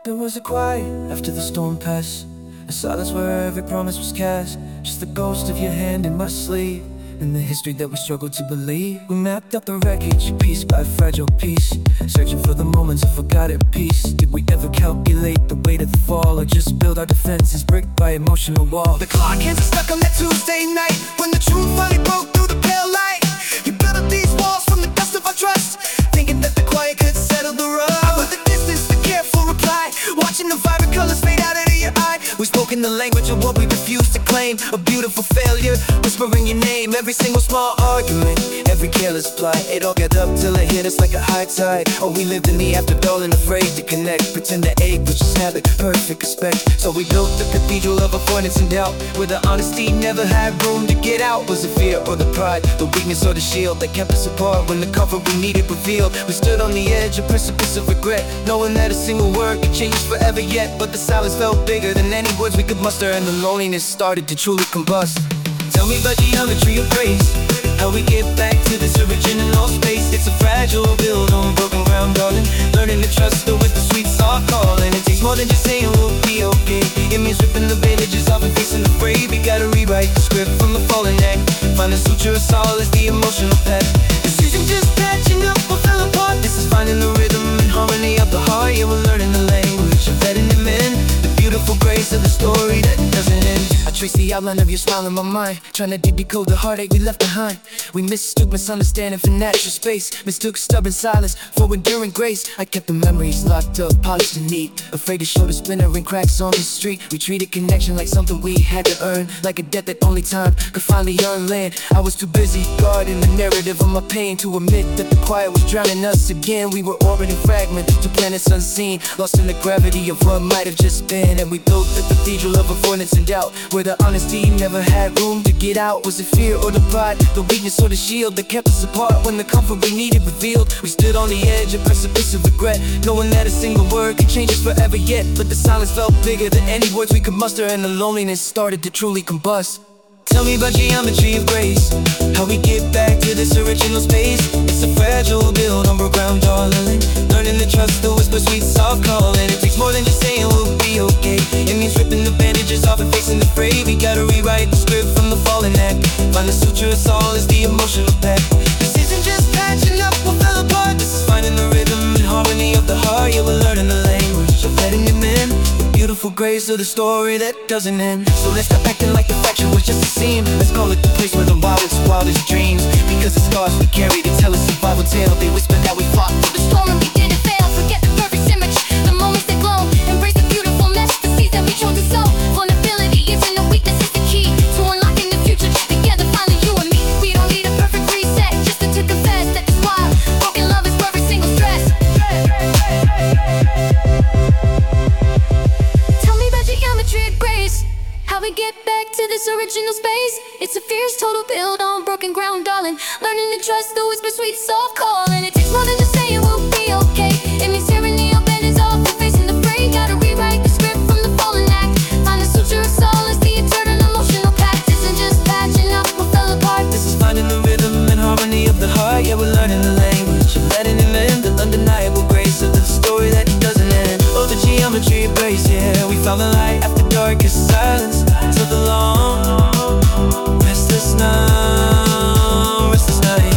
There was a quiet after the storm passed, a silence where every promise was cast. Just the ghost of your hand in my sleeve, and the history that we struggled to believe. We mapped out the wreckage, piece by fragile piece, searching for the moments of forgotten peace. Did we ever calculate the weight of the fall, or just build our defenses brick by emotional wall? The clock hands are stuck on that Tuesday night, when the truth finally broke through the pale light. You built up these walls from the dust of our trust, thinking that the quiet could settle the rust. I put the distance, the careful reply, watching the vibrant colors fade out of your eye. We spoke in the language of what we refused to claim, a beautiful failure, whispering your name. Every single small argument, every careless plight, it all got up till it hit us like a high tide. Oh, we lived in the afterglow and afraid to connect, pretend the ache was just habit, perfect respect. So we built the cathedral of avoidance and doubt, where the honesty never had room to get out. Was it fear or the pride, the weakness or the shield that kept us apart when the comfort we needed revealed? We stood on the edge, a precipice of regret, knowing that a single word could change us forever yet. But the silence felt bigger than any words we could muster, and the loneliness started to truly combust. Tell me about geometry of grace, how we get back to this original space. It's a fragile build on broken ground, darling, learning to trust her with the sweet soft calling. It takes more than just saying we'll be okay. It means ripping the bandages off and facing the fray. We gotta rewrite the script from the fallen act, find the suture of solace, the emotional path. This isn't just patching up what fell apart, this is finding the rhythm and harmony of the heart. Yeah, we're learning the language of letting him in, the beautiful grace of the story that doesn't end. I trace the outline of your smile in my mind, trying to decode the heartache we left behind. We mistook misunderstanding for natural space, mistook stubborn silence for enduring grace. I kept the memories locked up, polished and neat, afraid to show the splintering cracks on the street. We treated connection like something we had to earn, like a debt that only time could finally earn land. I was too busy guarding the narrative of my pain to admit that the quiet was drowning us again. We were orbiting fragments to planets unseen, lost in the gravity of what might have just been. And we built the cathedral of avoidance and doubt, where the honesty never had room to get out. Was it fear or the pride, the weakness or the shield that kept us apart when the comfort we needed revealed? We stood on the edge, a precipice of regret, knowing that a single word could change us forever yet. But the silence felt bigger than any words we could muster, and the loneliness started to truly combust. Tell me about geometry of grace, how we get back to this original space. It's a fragile build on broken ground, darling, learning to trust the whisper, sweet soft calling. It takes more than just saying we'll be okay, it means ripping the bandages off and facing the fray. We gotta rewrite the script from the fallen act, find the suture of solace, the emotional path. This isn't just patching up what fell apart, this is finding the rhythm and harmony of the heart. Yeah, we're learning the language of letting him in, the beautiful grace of the story that doesn't end. So let's stop acting like the fracture was just a seam, let's call it the place where the wildest dreams, because the scars we carry to tell a survival tale. They whisper that we fought through the storm and we didn't fail. Forget the perfect image, the moments that glow, embrace the beautiful mess, the seeds that we chose to sow. Vulnerability isn't a weakness, it's the key to unlocking the future together, finally you and me. We don't need a perfect reset, just to confess that this wild broken love is worth every single stress. Tell me about geometry of grace, how we get back to this original space. It's a fierce total build on broken ground, darling, learning to trust the whisper, sweet soft calling. It takes more than just saying we'll be okay, it means hearing the open is off and facing the fray. Gotta rewrite the script from the fallen act, find the suture of solace, the eternal emotional pact. This isn't just patching up what fell apart, this is finding the rhythm and harmony of the heart. Yeah, we're learning the language of letting him in, the undeniable grace of the story that doesn't end. Oh, the geometry of grace, yeah, we found the light after darkest silence, till the long restless night, restless night.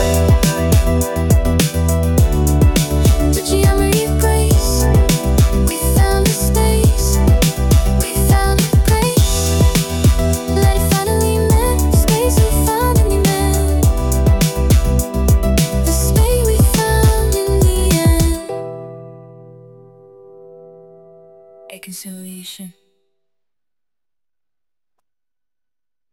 The geometry of grace, we found the space, we found the grace. Let it finally mend, the space we found in the end, the space we found in the end. A conciliation.